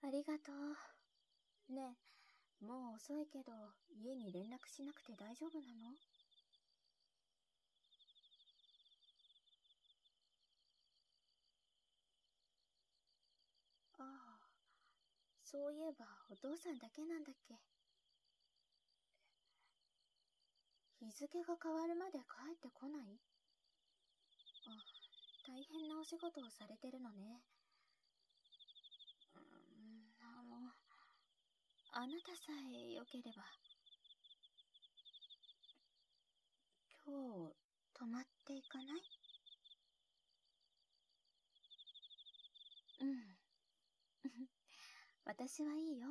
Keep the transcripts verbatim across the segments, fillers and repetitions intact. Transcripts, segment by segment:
ありがとう。ねえ、もう遅いけど、家に連絡しなくて大丈夫なの？ああ、そういえばお父さんだけなんだっけ。日付が変わるまで帰ってこない？あ、大変なお仕事をされてるのね。うーん、あの、あなたさえよければ。今日、泊まっていかない？うん。私はいいよ。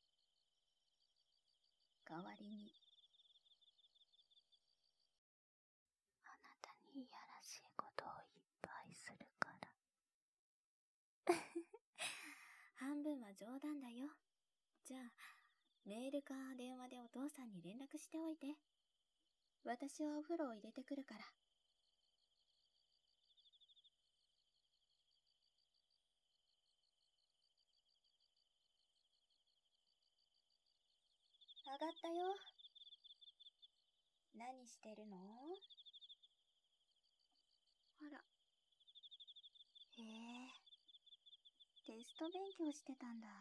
代わりに。あなたにいやらしいことをいっぱいするから。半分は冗談だよ。じゃあ、メールか電話でお父さんに連絡しておいて。私はお風呂を入れてくるから。上がったよ。何してるの？あら。へえ、テスト勉強してたんだ。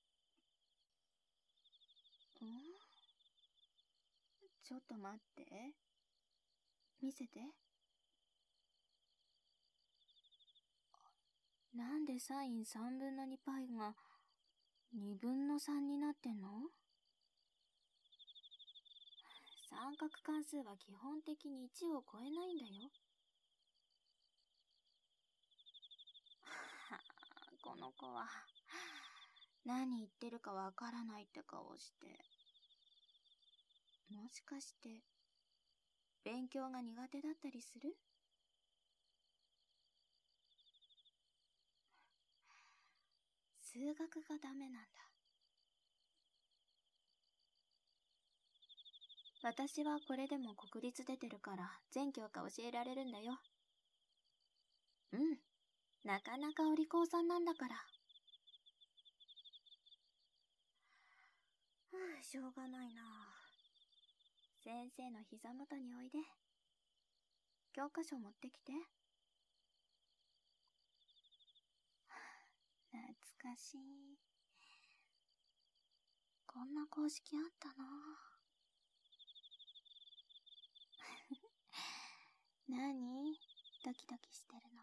ん？ちょっと待って。見せて。なんでサインさんぶんのにパイがにぶんのさんになってんの？三角関数は基本的にいちを超えないんだよ。はあ、この子は何言ってるかわからないって顔して。もしかして勉強が苦手だったりする？数学がダメなんだ。私はこれでも国立出てるから全教科教えられるんだよ。うん、なかなかお利口さんなんだから。ふう、しょうがないな。先生の膝元においで。教科書持ってきて。懐かしい。こんな公式あったな。なに？ドキドキしてる